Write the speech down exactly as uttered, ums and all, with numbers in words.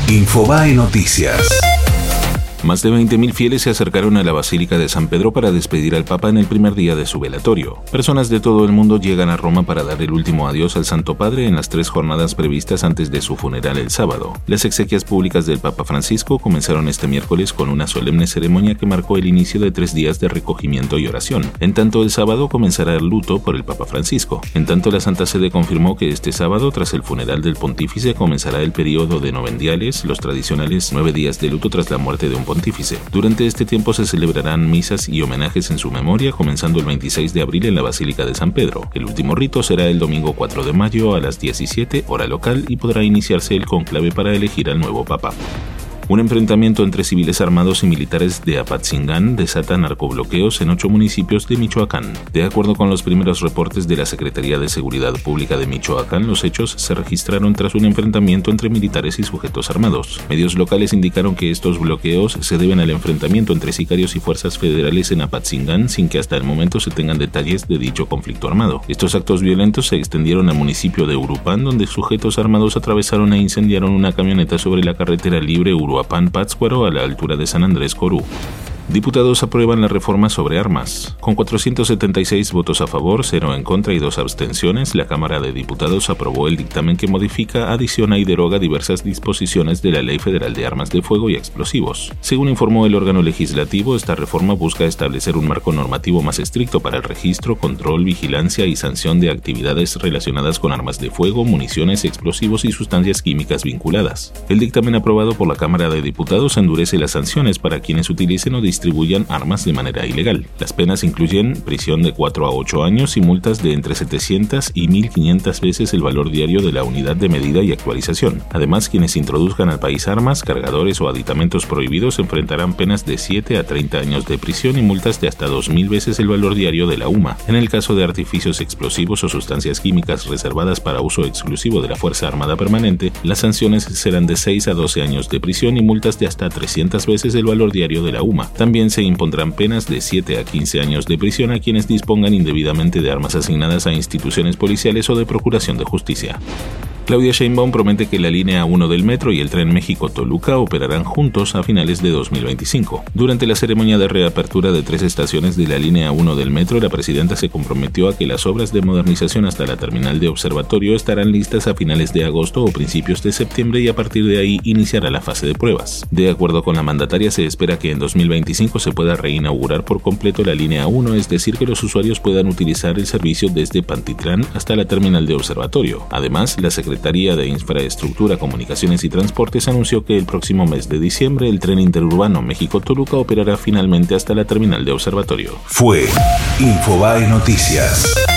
Infobae Noticias. Más de veinte mil fieles se acercaron a la Basílica de San Pedro para despedir al Papa en el primer día de su velatorio. Personas de todo el mundo llegan a Roma para dar el último adiós al Santo Padre en las tres jornadas previstas antes de su funeral el sábado. Las exequias públicas del Papa Francisco comenzaron este miércoles con una solemne ceremonia que marcó el inicio de tres días de recogimiento y oración. En tanto, el sábado comenzará el luto por el Papa Francisco. En tanto, la Santa Sede confirmó que este sábado, tras el funeral del pontífice, comenzará el periodo de novendiales, los tradicionales nueve días de luto tras la muerte de un pontífice. Durante este tiempo se celebrarán misas y homenajes en su memoria, comenzando el veintiséis de abril en la Basílica de San Pedro. El último rito será el domingo cuatro de mayo a las diecisiete, hora local, y podrá iniciarse el cónclave para elegir al nuevo Papa. Un enfrentamiento entre civiles armados y militares de Apatzingán desata narcobloqueos en ocho municipios de Michoacán. De acuerdo con los primeros reportes de la Secretaría de Seguridad Pública de Michoacán, los hechos se registraron tras un enfrentamiento entre militares y sujetos armados. Medios locales indicaron que estos bloqueos se deben al enfrentamiento entre sicarios y fuerzas federales en Apatzingán, sin que hasta el momento se tengan detalles de dicho conflicto armado. Estos actos violentos se extendieron al municipio de Urupán, donde sujetos armados atravesaron e incendiaron una camioneta sobre la carretera libre Uruapan Pátzcuaro a la altura de San Andrés Corú. Diputados aprueban la reforma sobre armas. Con cuatrocientos setenta y seis votos a favor, cero en contra y dos abstenciones, la Cámara de Diputados aprobó el dictamen que modifica, adiciona y deroga diversas disposiciones de la Ley Federal de Armas de Fuego y Explosivos. Según informó el órgano legislativo, esta reforma busca establecer un marco normativo más estricto para el registro, control, vigilancia y sanción de actividades relacionadas con armas de fuego, municiones, explosivos y sustancias químicas vinculadas. El dictamen aprobado por la Cámara de Diputados endurece las sanciones para quienes utilicen o distribuyan armas de manera ilegal. Las penas incluyen prisión de cuatro a ocho años y multas de entre setecientas y mil quinientas veces el valor diario de la unidad de medida y actualización. Además, quienes introduzcan al país armas, cargadores o aditamentos prohibidos enfrentarán penas de siete a treinta años de prisión y multas de hasta dos mil veces el valor diario de la U M A. En el caso de artificios explosivos o sustancias químicas reservadas para uso exclusivo de la Fuerza Armada Permanente, las sanciones serán de seis a doce años de prisión y multas de hasta trescientas veces el valor diario de la U M A. También se impondrán penas de siete a quince años de prisión a quienes dispongan indebidamente de armas asignadas a instituciones policiales o de procuración de justicia. Claudia Sheinbaum promete que la línea uno del metro y el tren México-Toluca operarán juntos a finales de dos mil veinticinco. Durante la ceremonia de reapertura de tres estaciones de la línea uno del metro, la presidenta se comprometió a que las obras de modernización hasta la terminal de observatorio estarán listas a finales de agosto o principios de septiembre y a partir de ahí iniciará la fase de pruebas. De acuerdo con la mandataria, se espera que en dos mil veinticinco se pueda reinaugurar por completo la línea uno, es decir, que los usuarios puedan utilizar el servicio desde Pantitlán hasta la terminal de observatorio. Además, la Secretaría Secretaría de Infraestructura, Comunicaciones y Transportes anunció que el próximo mes de diciembre el tren interurbano México-Toluca operará finalmente hasta la terminal de observatorio. Fue Infobae Noticias.